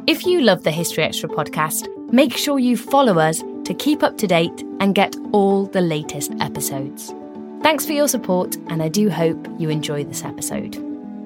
If you love the History Extra podcast, make sure you follow us to keep up to date and get all the latest episodes. Thanks for your support, and I do hope you enjoy this episode.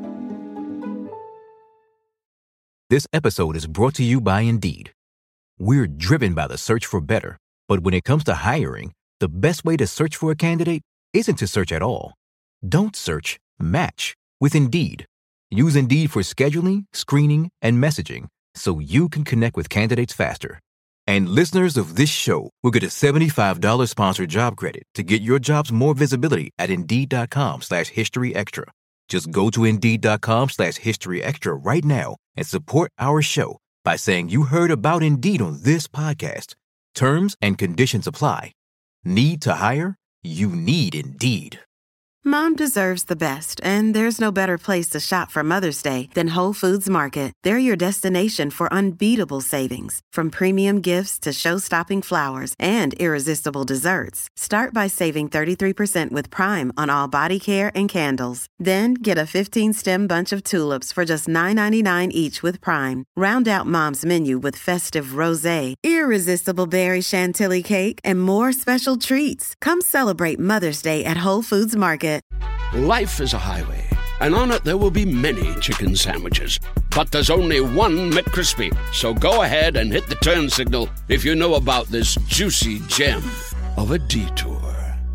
This episode is brought to you by Indeed. We're driven by the search for better, but when it comes to hiring, the best way to search for a candidate isn't to search at all. Don't search, match with Indeed. Use Indeed for scheduling, screening, and messaging so you can connect with candidates faster. And listeners of this show will get a $75 sponsored job credit to get your jobs more visibility at Indeed.com/HistoryExtra. Just go to Indeed.com/HistoryExtra right now and support our show by saying you heard about Indeed on this podcast. Terms and conditions apply. Need to hire? You need Indeed. Mom deserves the best, and there's no better place to shop for Mother's Day than Whole Foods Market. They're your destination for unbeatable savings, from premium gifts to show-stopping flowers and irresistible desserts. Start by saving 33% with Prime on all body care and candles. Then get a 15-stem bunch of tulips for just $9.99 each with Prime. Round out Mom's menu with festive rosé, irresistible berry chantilly cake, and more special treats. Come celebrate Mother's Day at Whole Foods Market. Life is a highway, and on it there will be many chicken sandwiches. But there's only one McCrispy. So go ahead and hit the turn signal if you know about this juicy gem of a detour.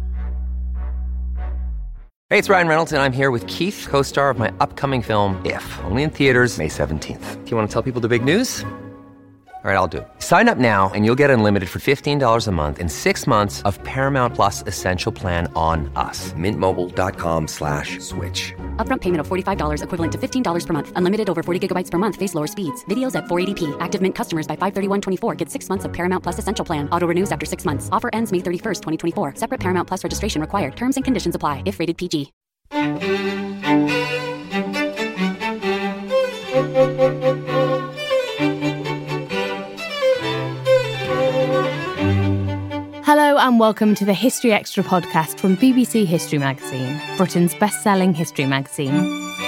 Hey, it's Ryan Reynolds, and I'm here with Keith, co-star of my upcoming film, If, only in theaters May 17th. Do you want to tell people the big news? All right, I'll do it. Sign up now and you'll get unlimited for $15 a month and 6 months of Paramount Plus Essential Plan on us. MintMobile.com/switch. Upfront payment of $45 equivalent to $15 per month. Unlimited over 40 gigabytes per month. Face lower speeds. Videos at 480p. Active Mint customers by 531.24 get 6 months of Paramount Plus Essential Plan. Auto renews after 6 months. Offer ends May 31st, 2024. Separate Paramount Plus registration required. Terms and conditions apply if rated PG. Hello and welcome to the History Extra podcast from BBC History Magazine, Britain's best-selling history magazine.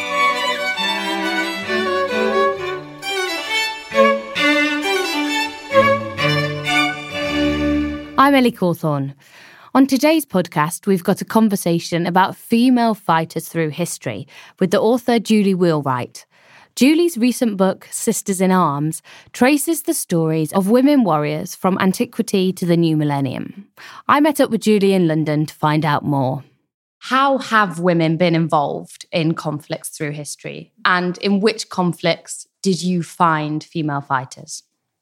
I'm Ellie Cawthorne. On today's podcast, we've got a conversation about female fighters through history with the author Julie Wheelwright. Julie's recent book, Sisters in Arms, traces the stories of women warriors from antiquity to the new millennium. I met up with Julie in London to find out more. How have women been involved in conflicts through history? And in which conflicts did you find female fighters?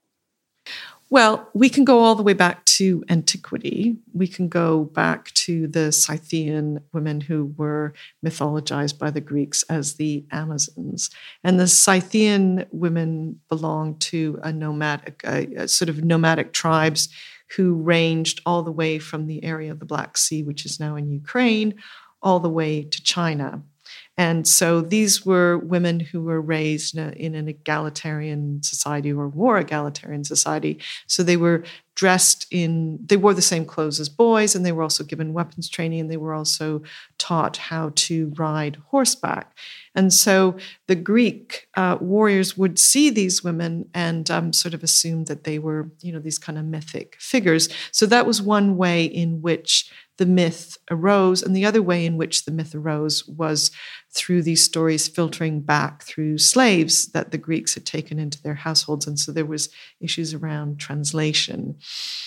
Well, we can go all the way back to antiquity. We can go back to the Scythian women who were mythologized by the Greeks as the Amazons. And the Scythian women belonged to a sort of nomadic tribes who ranged all the way from the area of the Black Sea, which is now in Ukraine, all the way to China. And so these were women who were raised in an egalitarian society or more egalitarian society. So they were they wore the same clothes as boys, and they were also given weapons training, and they were also taught how to ride horseback. And so the Greek warriors would see these women and sort of assume that they were, these kind of mythic figures. So that was one way in which the myth arose. And the other way in which the myth arose was through these stories filtering back through slaves that the Greeks had taken into their households. And so there was issues around translation.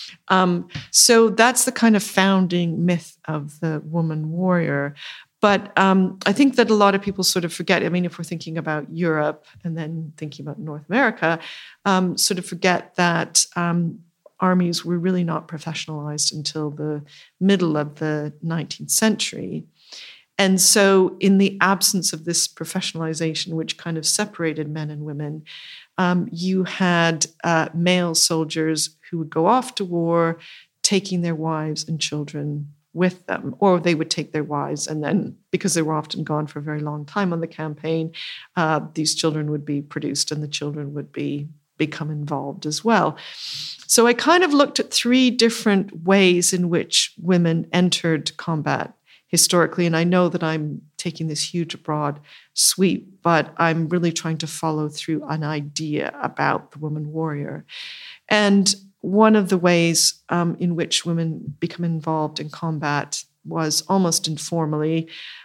So that's the kind of founding myth of the woman warrior. But I think that a lot of people sort of forget, if we're thinking about Europe and then thinking about North America, sort of forget that armies were really not professionalized until the middle of the 19th century. And so in the absence of this professionalization, which kind of separated men and women, you had male soldiers who would go off to war, taking their wives and children with them, or they would take their wives and then, because they were often gone for a very long time on the campaign, these children would be produced and the children would become involved as well. So I kind of looked at three different ways in which women entered combat historically. And I know that I'm taking this huge, broad sweep, but I'm really trying to follow through an idea about the woman warrior. And one of the ways in which women become involved in combat was almost informally.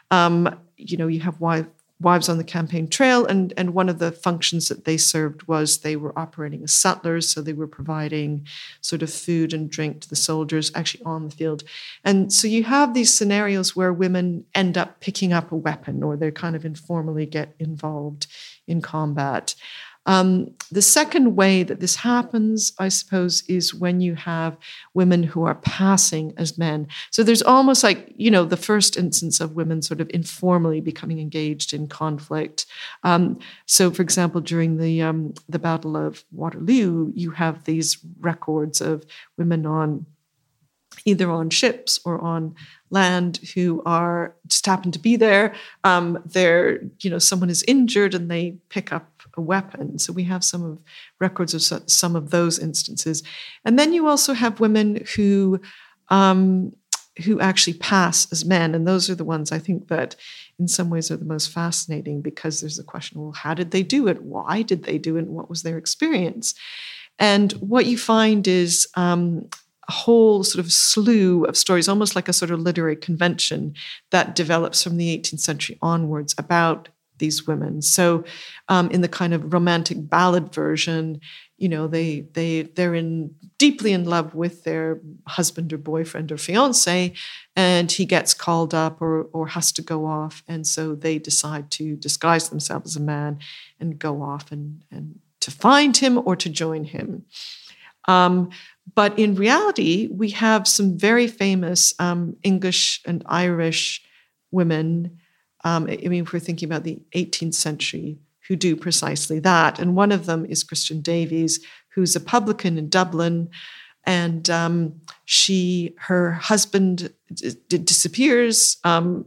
You have wives on the campaign trail, and one of the functions that they served was they were operating as sutlers, so they were providing sort of food and drink to the soldiers actually on the field. And so you have these scenarios where women end up picking up a weapon, or they kind of informally get involved in combat. The second way that this happens, I suppose, is when you have women who are passing as men. So there's almost like, the first instance of women sort of informally becoming engaged in conflict. So, for example, during the Battle of Waterloo, you have these records of women either on ships or on land who are just happen to be there. Someone is injured and they pick up a weapon. So we have some records of some of those instances. And then you also have women who actually pass as men. And those are the ones I think that in some ways are the most fascinating, because there's the question, well, how did they do it? Why did they do it? And what was their experience? And what you find is a whole sort of slew of stories, almost like a sort of literary convention that develops from the 18th century onwards about these women. So in the kind of romantic ballad version, they're deeply in love with their husband or boyfriend or fiance, and he gets called up or has to go off. And so they decide to disguise themselves as a man and go off and to find him or to join him. But in reality, we have some very famous English and Irish women, if we're thinking about the 18th century, who do precisely that. And one of them is Christian Davies, who's a publican in Dublin. And her husband disappears,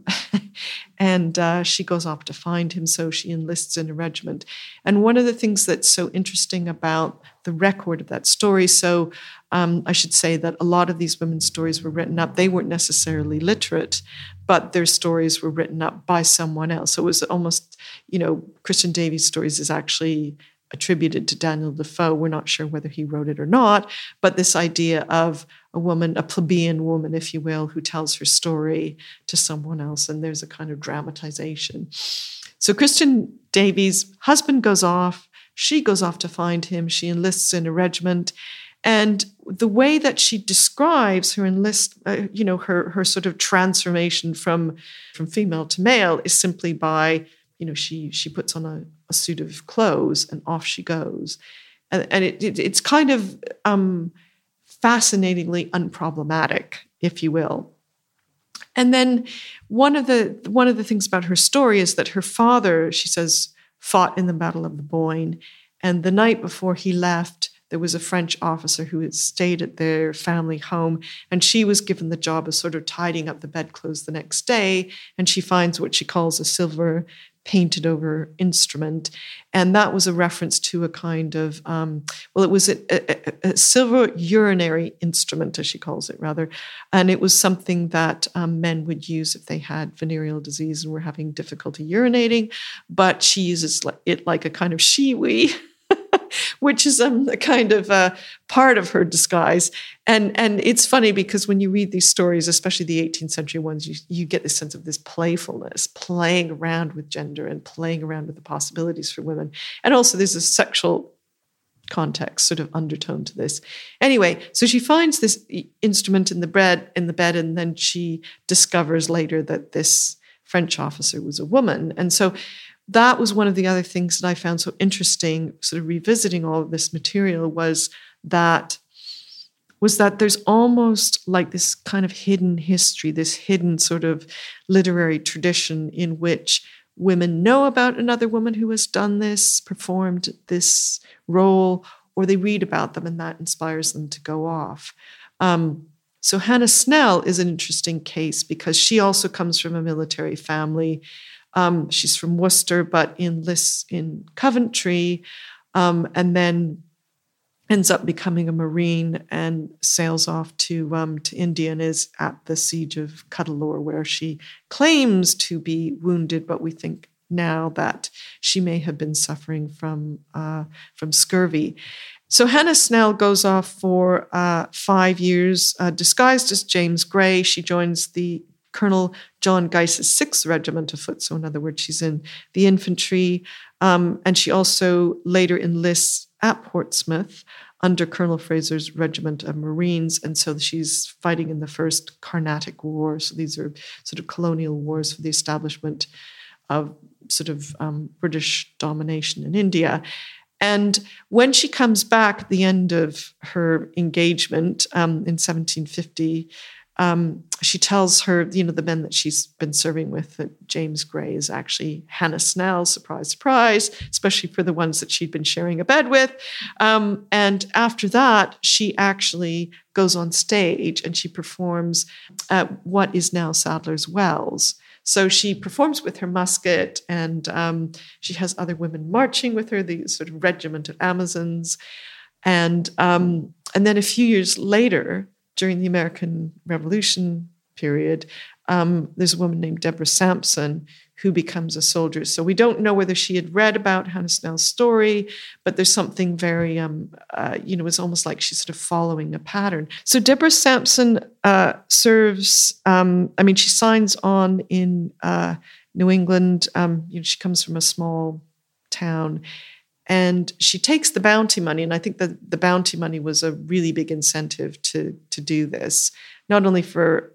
and she goes off to find him, so she enlists in a regiment. And one of the things that's so interesting about the record of that story, so I should say that a lot of these women's stories were written up. They weren't necessarily literate, but their stories were written up by someone else. So it was almost, Christian Davies' stories is actually attributed to Daniel Defoe. We're not sure whether he wrote it or not, but this idea of a woman, a plebeian woman, if you will, who tells her story to someone else, and there's a kind of dramatization. So Christian Davies' husband goes off, she goes off to find him, she enlists in a regiment, and the way that she describes her her sort of transformation from female to male is simply by, she puts on a suit of clothes and off she goes. And it's kind of fascinatingly unproblematic, if you will. And then one of the things about her story is that her father, she says, fought in the Battle of the Boyne. And the night before he left, there was a French officer who had stayed at their family home, and she was given the job of sort of tidying up the bedclothes the next day. And she finds what she calls a silver painted over instrument. And that was a reference to a kind of, it was a silver urinary instrument, as she calls it, rather. And it was something that men would use if they had venereal disease and were having difficulty urinating. But she uses it like a kind of shiwi, which is a kind of part of her disguise. And it's funny because when you read these stories, especially the 18th century ones, you get this sense of this playfulness, playing around with gender and playing around with the possibilities for women. And also there's a sexual context sort of undertone to this. Anyway, so she finds this instrument in the bed, and then she discovers later that this French officer was a woman. And so that was one of the other things that I found so interesting, sort of revisiting all of this material, was that there's almost like this kind of hidden history, this hidden sort of literary tradition in which women know about another woman who has done this, performed this role, or they read about them and that inspires them to go off. So Hannah Snell is an interesting case because she also comes from a military family. She's from Worcester, but enlists in Coventry. And then ends up becoming a Marine and sails off to India and is at the siege of Cuddalore, where she claims to be wounded, but we think now that she may have been suffering from scurvy. So Hannah Snell goes off for 5 years, disguised as James Gray. She joins the Colonel John Guice's 6th Regiment of Foot. So in other words, she's in the infantry. And she also later enlists at Portsmouth under Colonel Fraser's Regiment of Marines. And so she's fighting in the First Carnatic War. So these are sort of colonial wars for the establishment of sort of British domination in India. And when she comes back at the end of her engagement in 1750, she tells her, the men that she's been serving with, that James Gray is actually Hannah Snell, surprise, surprise, especially for the ones that she'd been sharing a bed with. And after that, she actually goes on stage and she performs at what is now Sadler's Wells. So she performs with her musket, and she has other women marching with her, the sort of regiment of Amazons. And then a few years later, during the American Revolution period, there's a woman named Deborah Sampson who becomes a soldier. So we don't know whether she had read about Hannah Snell's story, but there's something very, it's almost like she's sort of following a pattern. So Deborah Sampson serves, she signs on in New England. She comes from a small town. And she takes the bounty money, and I think that the bounty money was a really big incentive to do this, not only for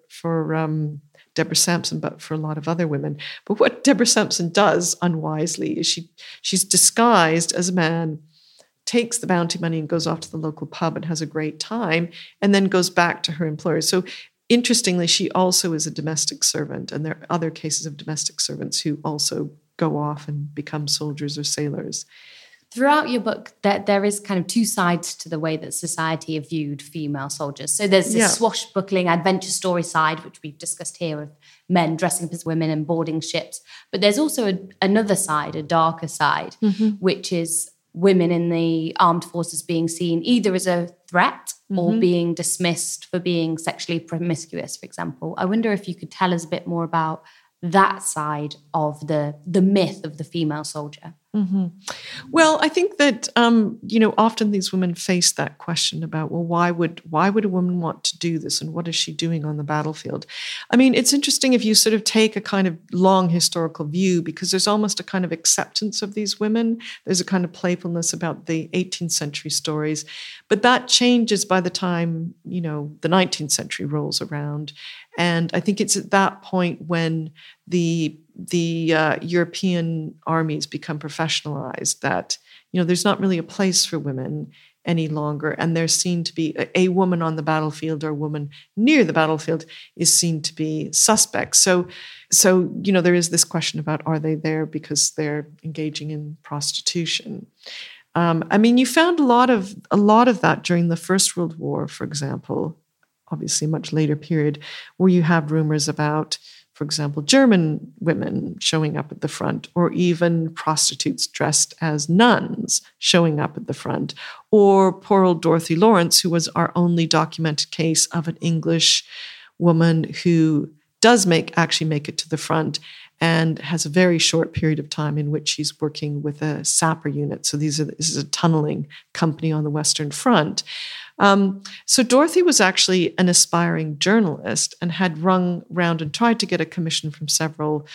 Deborah Sampson, but for a lot of other women. But what Deborah Sampson does unwisely is she's disguised as a man, takes the bounty money and goes off to the local pub and has a great time, and then goes back to her employer. So interestingly, she also is a domestic servant, and there are other cases of domestic servants who also go off and become soldiers or sailors. Throughout your book, there is kind of two sides to the way that society have viewed female soldiers. So there's this swashbuckling adventure story side, which we've discussed here, of men dressing up as women and boarding ships. But there's also another side, a darker side, which is women in the armed forces being seen either as a threat or being dismissed for being sexually promiscuous, for example. I wonder if you could tell us a bit more about that side of the myth of the female soldier. Mm-hmm. Well, I think that often these women face that question about, well, why would a woman want to do this, and what is she doing on the battlefield? I mean, it's interesting if you sort of take a kind of long historical view, because there's almost a kind of acceptance of these women. There's a kind of playfulness about the 18th century stories, but that changes by the time the 19th century rolls around. And I think it's at that point when the European armies become professionalized that, there's not really a place for women any longer. And there's seen to be a woman on the battlefield or a woman near the battlefield is seen to be suspect. So there is this question about, are they there because they're engaging in prostitution? You found a lot of that during the First World War, for example, obviously a much later period, where you have rumors about, for example, German women showing up at the front, or even prostitutes dressed as nuns showing up at the front, or poor old Dorothy Lawrence, who was our only documented case of an English woman who does actually make it to the front and has a very short period of time in which she's working with a sapper unit. So this is a tunneling company on the Western Front. So Dorothy was actually an aspiring journalist and had rung round and tried to get a commission from several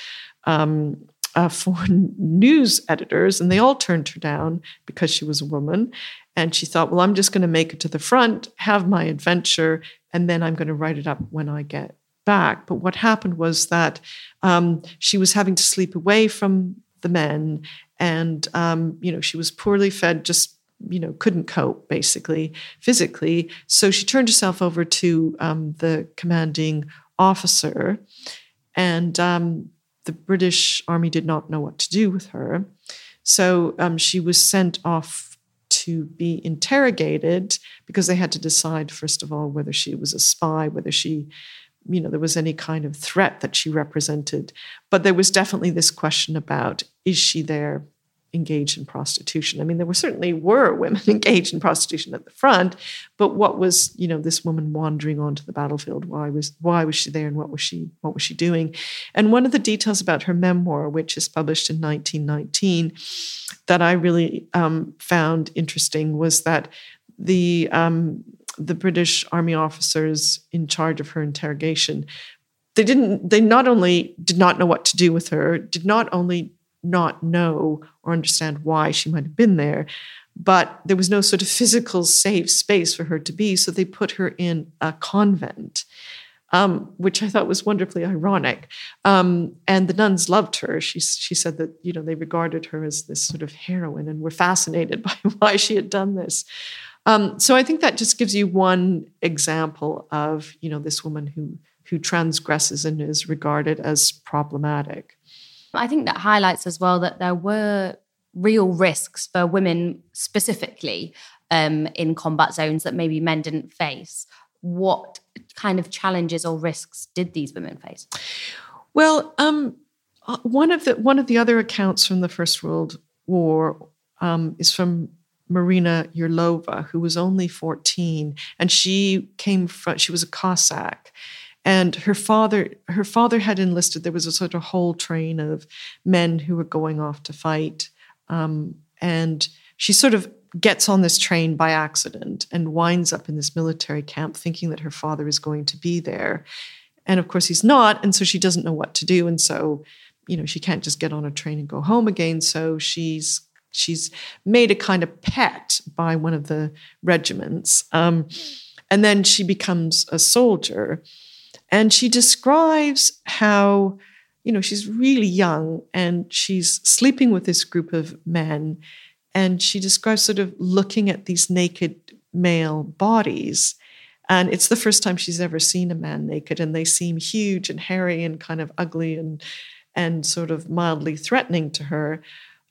foreign news editors, and they all turned her down because she was a woman. And she thought, well, I'm just going to make it to the front, have my adventure, and then I'm going to write it up when I get back. But what happened was that she was having to sleep away from the men, and she was poorly fed, just couldn't cope, basically, physically. So she turned herself over to the commanding officer, and the British Army did not know what to do with her. So she was sent off to be interrogated, because they had to decide, first of all, whether she was a spy, whether she, there was any kind of threat that she represented. But there was definitely this question about, is she there engaged in prostitution. I mean, there certainly were women engaged in prostitution at the front, but what was, this woman wandering onto the battlefield? Why was she there, and what was she doing? And one of the details about her memoir, which is published in 1919, that I really found interesting was that the British Army officers in charge of her interrogation, they not only did not know what to do with her, did not only not know or understand why she might have been there, but there was no sort of physical safe space for her to be. So they put her in a convent, which I thought was wonderfully ironic. And the nuns loved her. She said that, they regarded her as this sort of heroine and were fascinated by why she had done this. So I think that just gives you one example of, this woman who transgresses and is regarded as problematic. I think that highlights as well that there were real risks for women specifically in combat zones that maybe men didn't face. What kind of challenges or risks did these women face? Well, one of the other accounts from the First World War is from Marina Yurlova, who was only 14, and she was a Cossack. And her father had enlisted. There was a sort of whole train of men who were going off to fight. And she sort of gets on this train by accident and winds up in this military camp thinking that her father is going to be there. And of course he's not. And so she doesn't know what to do. And so, she can't just get on a train and go home again. So she's made a kind of pet by one of the regiments. And then she becomes a soldier. And she describes how, she's really young and she's sleeping with this group of men. And she describes sort of looking at these naked male bodies. And it's the first time she's ever seen a man naked. And they seem huge and hairy and kind of ugly and sort of mildly threatening to her.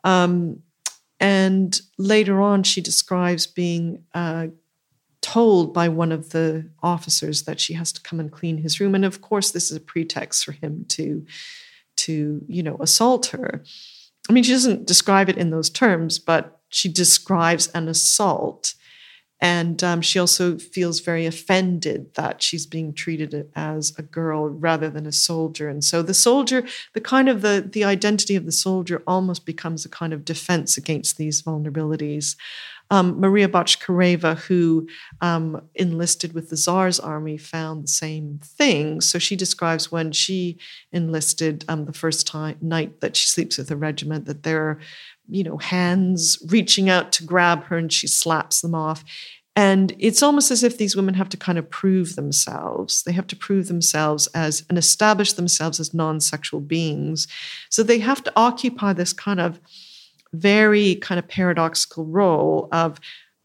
And later on, she describes being told by one of the officers that she has to come and clean his room. And of course, this is a pretext for him to assault her. I mean, she doesn't describe it in those terms, but she describes an assault. And she also feels very offended that she's being treated as a girl rather than a soldier. And so the soldier, the identity of the soldier almost becomes a kind of defense against these vulnerabilities. Maria Botchkareva, who enlisted with the Tsar's army, found the same thing. So she describes when she enlisted the first night that she sleeps with the regiment, that there are, hands reaching out to grab her and she slaps them off. And it's almost as if these women have to kind of prove themselves. They have to prove themselves and establish themselves as non-sexual beings. So they have to occupy this kind of very kind of paradoxical role of,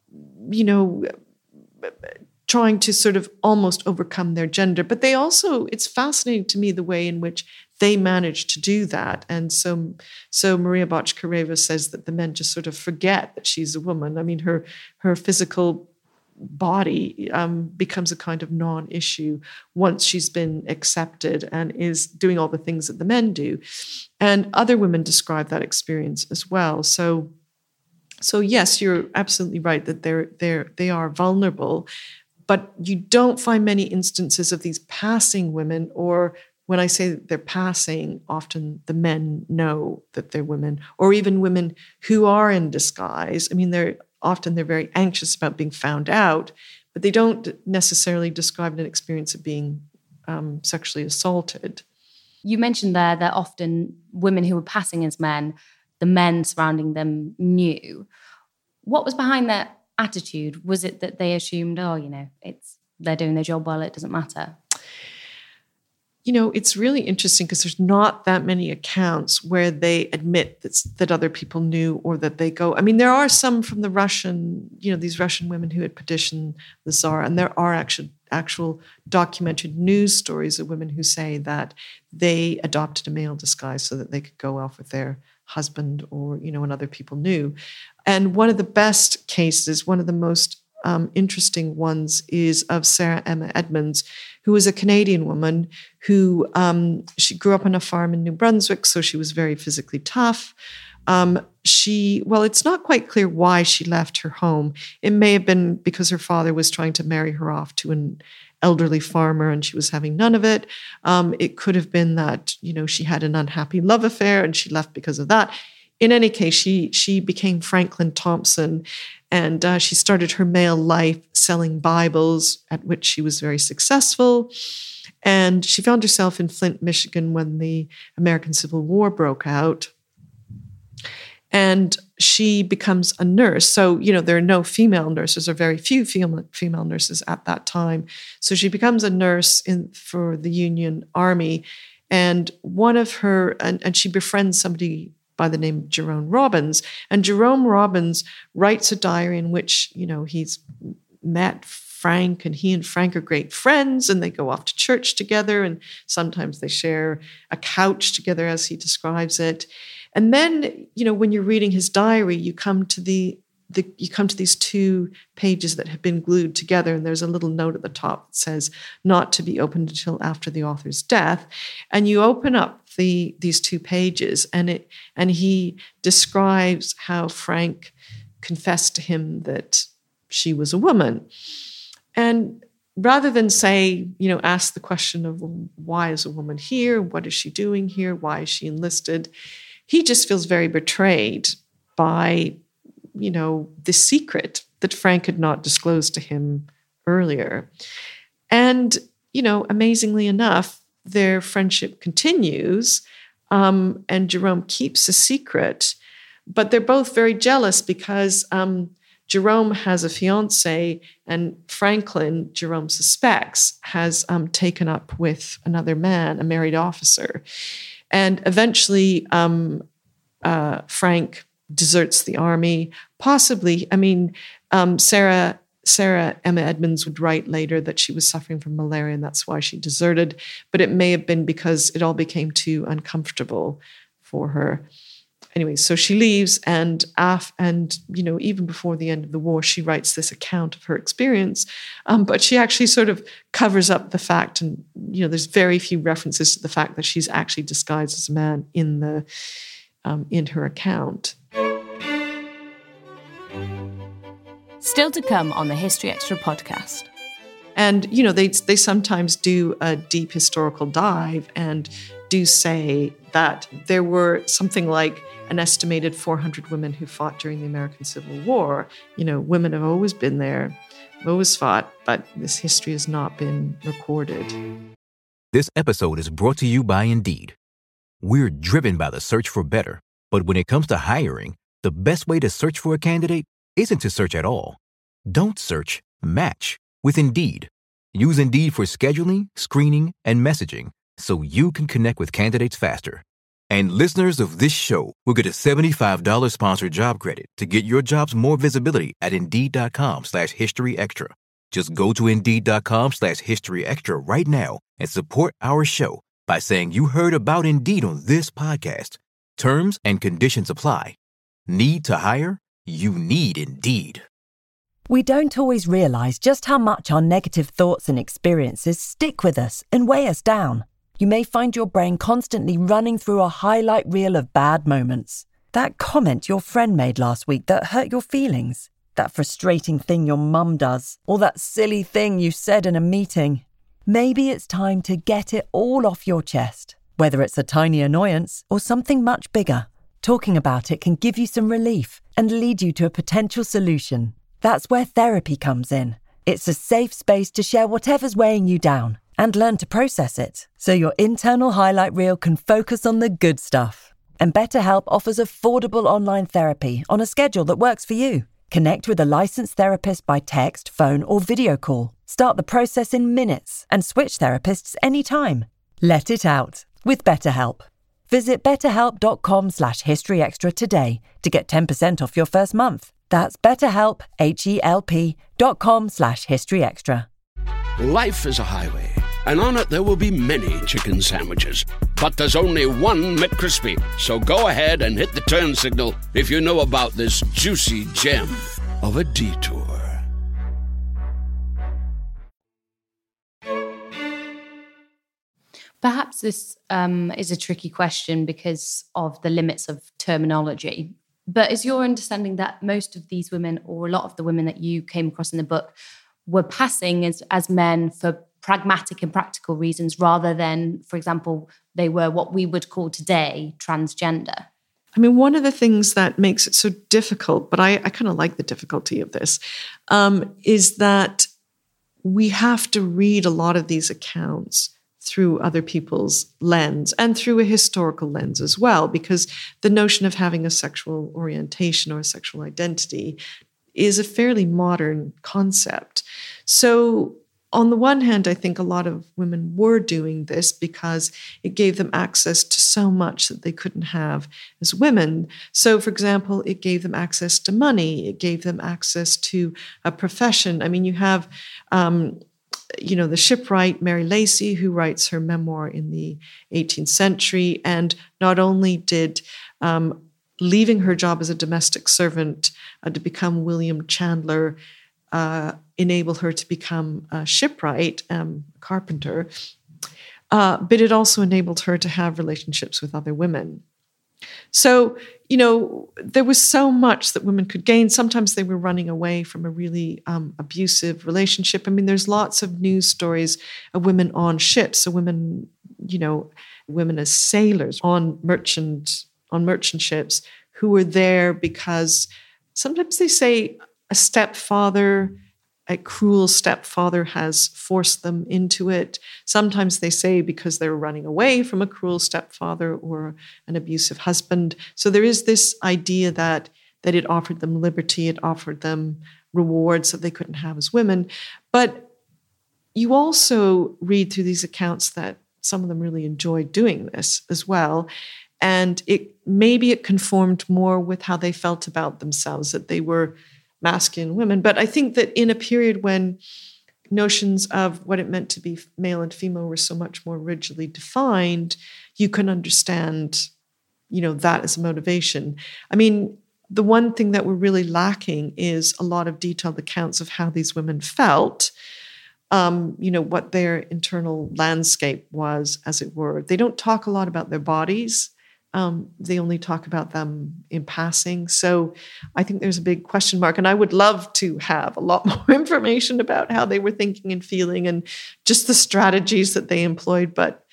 trying to sort of almost overcome their gender. But they also, it's fascinating to me the way in which they manage to do that. And so Maria Botchkareva says that the men just sort of forget that she's a woman. I mean, her physical body becomes a kind of non-issue once she's been accepted and is doing all the things that the men do. And other women describe that experience as well. So yes, you're absolutely right that they are vulnerable, but you don't find many instances of these passing women, or when I say that they're passing, often the men know that they're women, or even women who are in disguise. I mean, they're very anxious about being found out, but they don't necessarily describe an experience of being sexually assaulted. You mentioned there that often women who were passing as men, the men surrounding them knew. What was behind their attitude? Was it that they assumed, they're doing their job well, it doesn't matter? It's really interesting because there's not that many accounts where they admit that other people knew or that they go. I mean, there are some from the Russian, these Russian women who had petitioned the Tsar, and there are actual documented news stories of women who say that they adopted a male disguise so that they could go off with their husband or, and other people knew. And one of the best cases, one of the most interesting ones is of Sarah Emma Edmonds, who was a Canadian woman who she grew up on a farm in New Brunswick, so she was very physically tough. It's not quite clear why she left her home. It may have been because her father was trying to marry her off to an elderly farmer and she was having none of it. It could have been that, she had an unhappy love affair and she left because of that. In any case, she became Franklin Thompson, and she started her male life selling Bibles, at which she was very successful. And she found herself in Flint, Michigan when the American Civil War broke out. And she becomes a nurse. So, there are no female nurses, or very few female nurses at that time. So she becomes a nurse for the Union Army. And and she befriends somebody by the name of Jerome Robbins. And Jerome Robbins writes a diary in which, he's met Frank, and he and Frank are great friends, and they go off to church together, and sometimes they share a couch together, as he describes it. And then, when you're reading his diary, you come to these 2 pages that have been glued together, and there's a little note at the top that says not to be opened until after the author's death. And you open up these 2 pages, and he describes how Frank confessed to him that she was a woman. And rather than say, ask the question of, well, why is a woman here? What is she doing here? Why is she enlisted? He just feels very betrayed by, the secret that Frank had not disclosed to him earlier. And, amazingly enough, their friendship continues, and Jerome keeps a secret, but they're both very jealous because Jerome has a fiancée, and Franklin, Jerome suspects, has taken up with another man, a married officer. And eventually, Frank deserts the army. Possibly, Sarah Emma Edmonds would write later that she was suffering from malaria, and that's why she deserted. But it may have been because it all became too uncomfortable for her. Anyway, so she leaves, and even before the end of the war, she writes this account of her experience. But she actually sort of covers up the fact, and there's very few references to the fact that she's actually disguised as a man in her account. Still to come on the History Extra podcast. And, they sometimes do a deep historical dive and do say that there were something like an estimated 400 women who fought during the American Civil War. Women have always been there, always fought, but this history has not been recorded. This episode is brought to you by Indeed. We're driven by the search for better, but when it comes to hiring, the best way to search for a candidate isn't to search at all. Don't search, match with Indeed. Use Indeed for scheduling, screening, and messaging so you can connect with candidates faster. And listeners of this show will get a $75 sponsored job credit to get your jobs more visibility at Indeed.com/HistoryExtra. Just go to Indeed.com/HistoryExtra right now and support our show by saying you heard about Indeed on this podcast. Terms and conditions apply. Need to hire? You need Indeed. We don't always realize just how much our negative thoughts and experiences stick with us and weigh us down. You may find your brain constantly running through a highlight reel of bad moments. That comment your friend made last week that hurt your feelings. That frustrating thing your mum does. Or that silly thing you said in a meeting. Maybe it's time to get it all off your chest. Whether it's a tiny annoyance or something much bigger, talking about it can give you some relief and lead you to a potential solution. That's where therapy comes in. It's a safe space to share whatever's weighing you down and learn to process it, so your internal highlight reel can focus on the good stuff. And BetterHelp offers affordable online therapy on a schedule that works for you. Connect with a licensed therapist by text, phone, or video call. Start the process in minutes and switch therapists anytime. Let it out with BetterHelp. Visit betterhelp.com/historyextra today to get 10% off your first month. That's BetterHelp, HELP.com/historyextra. Life is a highway, and on it there will be many chicken sandwiches. But there's only one McCrispy. So go ahead and hit the turn signal if you know about this juicy gem of a detour. Perhaps this is a tricky question because of the limits of terminology. But is your understanding that most of these women, or a lot of the women that you came across in the book, were passing as men for pragmatic and practical reasons rather than, for example, they were what we would call today transgender? I mean, one of the things that makes it so difficult, but I kind of like the difficulty of this, is that we have to read a lot of these accounts through other people's lens and through a historical lens as well, because the notion of having a sexual orientation or a sexual identity is a fairly modern concept. So on the one hand, I think a lot of women were doing this because it gave them access to so much that they couldn't have as women. So, for example, it gave them access to money. It gave them access to a profession. I mean, you have, the shipwright Mary Lacy, who writes her memoir in the 18th century. And not only did leaving her job as a domestic servant to become William Chandler enable her to become a shipwright, carpenter, but it also enabled her to have relationships with other women. So, there was so much that women could gain. Sometimes they were running away from a really abusive relationship. I mean, there's lots of news stories of women on ships, so women as sailors on merchant ships who were there because sometimes they say a cruel stepfather has forced them into it. Sometimes they say because they're running away from a cruel stepfather or an abusive husband. So there is this idea that it offered them liberty, it offered them rewards that they couldn't have as women. But you also read through these accounts that some of them really enjoyed doing this as well. And it conformed more with how they felt about themselves, that they were masculine women. But I think that in a period when notions of what it meant to be male and female were so much more rigidly defined, you can understand, that as a motivation. I mean, the one thing that we're really lacking is a lot of detailed accounts of how these women felt, what their internal landscape was, as it were. They don't talk a lot about their bodies. They only talk about them in passing. So I think there's a big question mark. And I would love to have a lot more information about how they were thinking and feeling and just the strategies that they employed. But,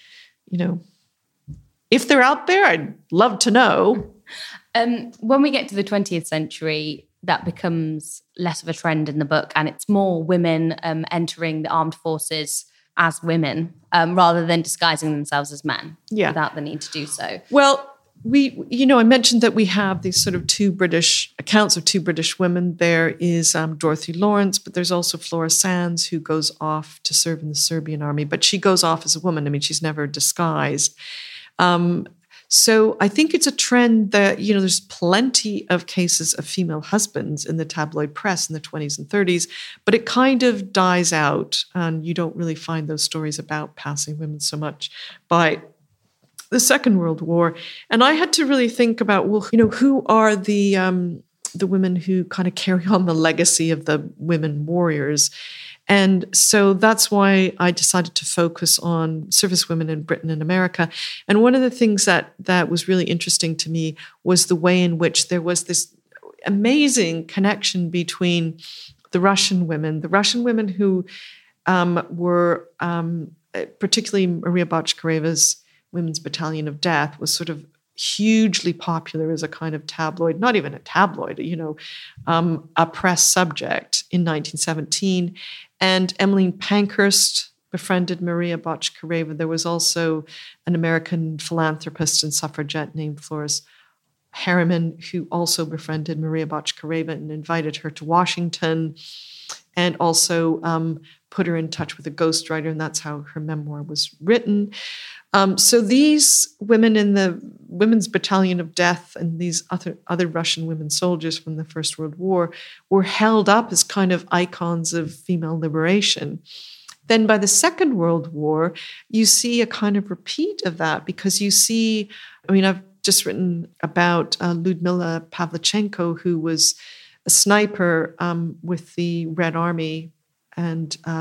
if they're out there, I'd love to know. When we get to the 20th century, that becomes less of a trend in the book. And it's more women entering the armed forces as women, rather than disguising themselves as men without the need to do so. Well, I mentioned that we have these sort of two British women. There is Dorothy Lawrence, but there's also Flora Sands, who goes off to serve in the Serbian army, but she goes off as a woman. I mean, she's never disguised. So I think it's a trend that, there's plenty of cases of female husbands in the tabloid press in the 20s and 30s, but it kind of dies out, and you don't really find those stories about passing women so much by the Second World War. And I had to really think about, who are the women who kind of carry on the legacy of the women warriors? And so that's why I decided to focus on service women in Britain and America. And one of the things that was really interesting to me was the way in which there was this amazing connection between the Russian women who were, particularly Maria Botchkareva's Women's Battalion of Death was sort of hugely popular as a kind of tabloid, not even a tabloid, a press subject in 1917. And Emmeline Pankhurst befriended Maria Botchkareva. There was also an American philanthropist and suffragette named Florence Harriman, who also befriended Maria Botchkareva and invited her to Washington, and also put her in touch with a ghostwriter, and that's how her memoir was written. So these women in the Women's Battalion of Death and these other Russian women soldiers from the First World War were held up as kind of icons of female liberation. Then by the Second World War, you see a kind of repeat of that, because you see, I've just written about Lyudmila Pavlichenko, who was a sniper with the Red Army and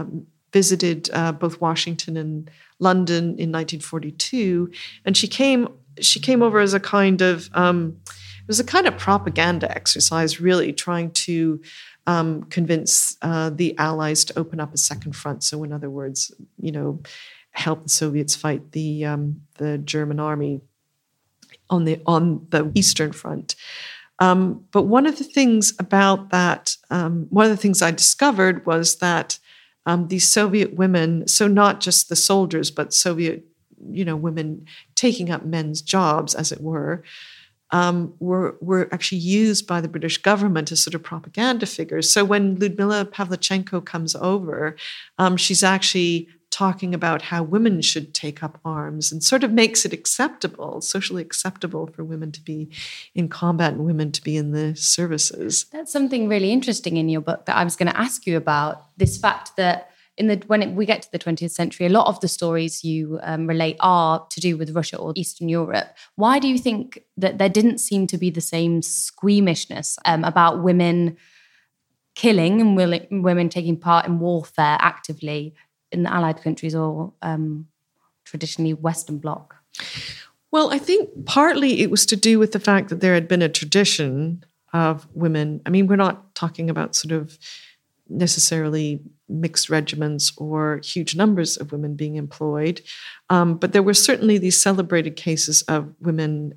visited both Washington and London in 1942, and she came over as a kind of it was a kind of propaganda exercise, really trying to convince the Allies to open up a second front. So, in other words, help the Soviets fight the German army on the Eastern Front. But one of the things about that, one of the things I discovered was that these Soviet women, so not just the soldiers, but Soviet, women taking up men's jobs, as it were actually used by the British government as sort of propaganda figures. So when Lyudmila Pavlichenko comes over, she's actually talking about how women should take up arms and sort of makes it acceptable, socially acceptable for women to be in combat and women to be in the services. That's something really interesting in your book that I was going to ask you about, this fact that when we get to the 20th century, a lot of the stories you relate are to do with Russia or Eastern Europe. Why do you think that there didn't seem to be the same squeamishness about women killing and women taking part in warfare actively in the Allied countries or traditionally Western Bloc? Well, I think partly it was to do with the fact that there had been a tradition of women. I mean, we're not talking about sort of necessarily mixed regiments or huge numbers of women being employed, but there were certainly these celebrated cases of women,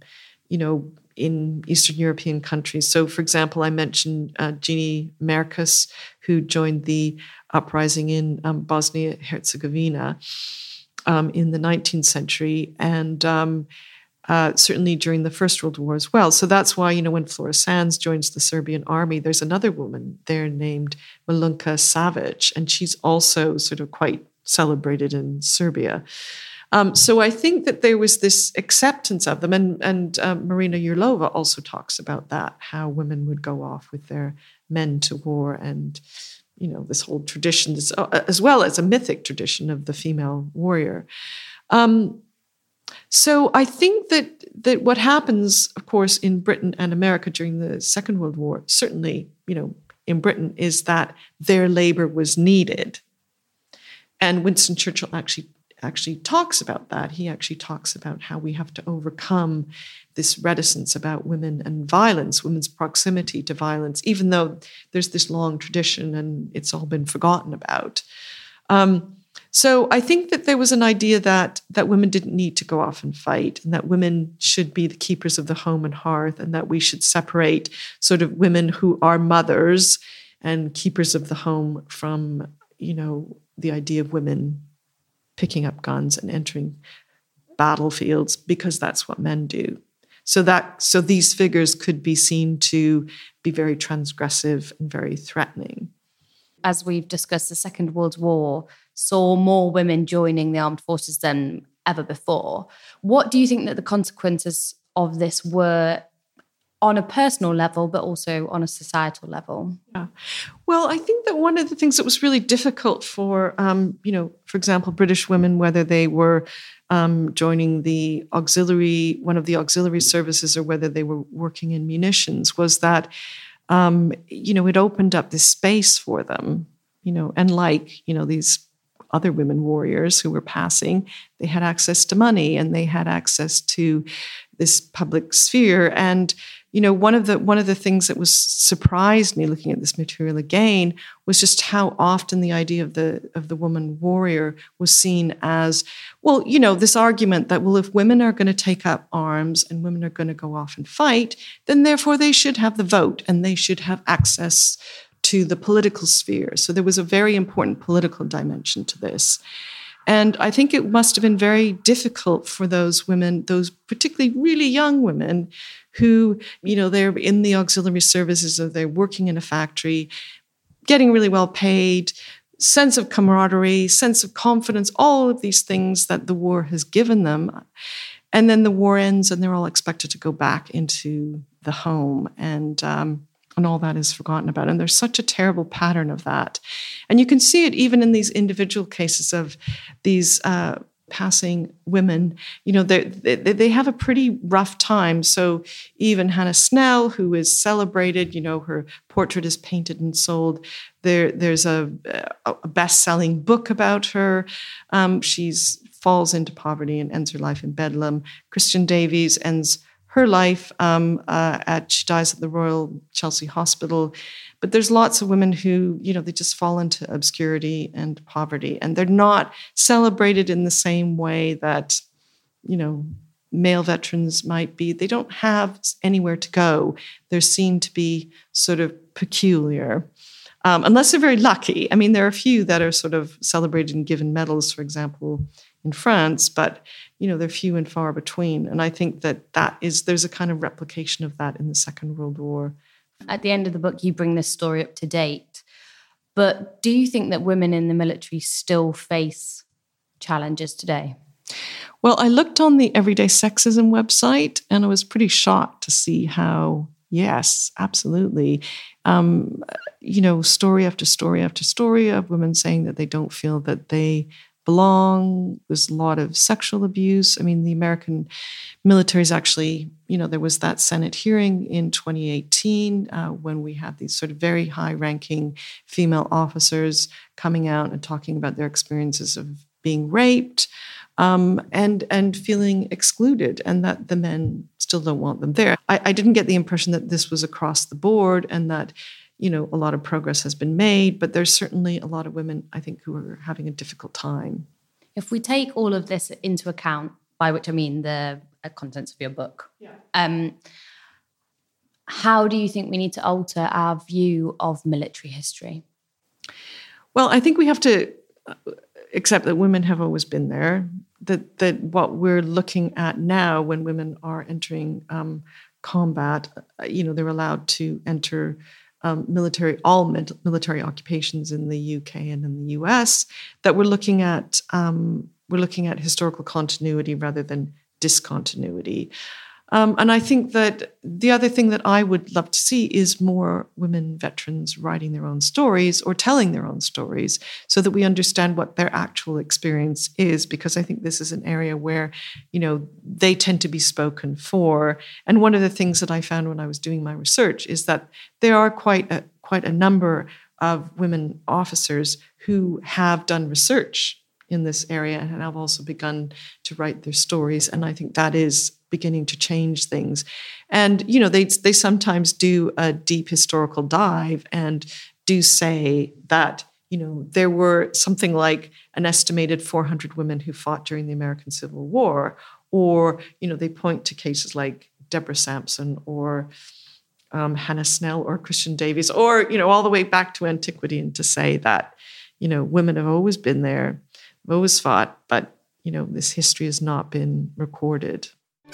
in Eastern European countries. So, for example, I mentioned Jeannie Merkus, who joined the uprising in Bosnia-Herzegovina in the 19th century, and certainly during the First World War as well. So that's why, when Flora Sands joins the Serbian army, there's another woman there named Milunka Savic, and she's also sort of quite celebrated in Serbia. So I think that there was this acceptance of them, and Marina Yurlova also talks about that, how women would go off with their men to war, and this whole tradition, as well as a mythic tradition of the female warrior. So I think that what happens, of course, in Britain and America during the Second World War, certainly, in Britain, is that their labor was needed. And Winston Churchill actually talks about that. He actually talks about how we have to overcome this reticence about women and violence, women's proximity to violence, even though there's this long tradition and it's all been forgotten about. So I think that there was an idea that women didn't need to go off and fight, and that women should be the keepers of the home and hearth, and that we should separate sort of women who are mothers and keepers of the home from, the idea of women picking up guns and entering battlefields, because that's what men do. So these figures could be seen to be very transgressive and very threatening. As we've discussed, the Second World War saw more women joining the armed forces than ever before. What do you think that the consequences of this were on a personal level, but also on a societal level? Yeah. Well, I think that one of the things that was really difficult for, for example, British women, whether they were joining one of the auxiliary services, or whether they were working in munitions, was that, it opened up this space for them, and these other women warriors who were passing, they had access to money and they had access to this public sphere. And, one of the things that was surprised me looking at this material again was just how often the idea of the woman warrior was seen as, well, this argument that, well, if women are going to take up arms and women are going to go off and fight, then therefore they should have the vote and they should have access to the political sphere. So there was a very important political dimension to this. And I think it must have been very difficult for those women, those particularly really young women who, they're in the auxiliary services, or they're working in a factory, getting really well paid, sense of camaraderie, sense of confidence, all of these things that the war has given them. And then the war ends and they're all expected to go back into the home, and all that is forgotten about. And there's such a terrible pattern of that. And you can see it even in these individual cases of these passing women, they have a pretty rough time. So even Hannah Snell, who is celebrated, her portrait is painted and sold. There's a best-selling book about her. She falls into poverty and ends her life in Bedlam. Christian Davies ends her life she dies at the Royal Chelsea Hospital. But there's lots of women who, they just fall into obscurity and poverty, and they're not celebrated in the same way that, male veterans might be. They don't have anywhere to go. They're seen to be sort of peculiar, unless they're very lucky. I mean, there are a few that are sort of celebrated and given medals, for example, in France, but, they're few and far between. And I think there's a kind of replication of that in the Second World War. At the end of the book, you bring this story up to date. But do you think that women in the military still face challenges today? Well, I looked on the Everyday Sexism website, and I was pretty shocked to see how, yes, absolutely. Story after story after story of women saying that they don't feel that they belong. There's a lot of sexual abuse. I mean, the American military is actually, there was that Senate hearing in 2018 when we had these sort of very high-ranking female officers coming out and talking about their experiences of being raped and feeling excluded, and that the men still don't want them there. I didn't get the impression that this was across the board and that a lot of progress has been made, but there's certainly a lot of women, I think, who are having a difficult time. If we take all of this into account, by which I mean the contents of your book, how do you think we need to alter our view of military history? Well, I think we have to accept that women have always been there, that what we're looking at now when women are entering combat, they're allowed to enter military occupations in the UK and in the US, that we're looking at historical continuity rather than discontinuity. And I think that the other thing that I would love to see is more women veterans writing their own stories or telling their own stories so that we understand what their actual experience is, because I think this is an area where, they tend to be spoken for. And one of the things that I found when I was doing my research is that there are quite a number of women officers who have done research in this area and have also begun to write their stories. And I think that is beginning to change things. And, they sometimes do a deep historical dive and do say that, there were something like an estimated 400 women who fought during the American Civil War. Or, they point to cases like Deborah Sampson or Hannah Snell or Christian Davies, or, all the way back to antiquity, and to say that, women have always been there, have always fought, but, this history has not been recorded.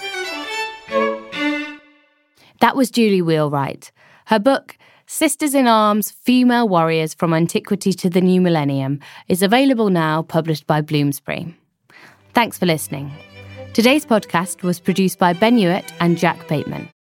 That was Julie Wheelwright. Her book, Sisters in Arms, Female Warriors from Antiquity to the New Millennium, is available now, published by Bloomsbury. Thanks for listening. Today's podcast was produced by Ben Hewitt and Jack Bateman.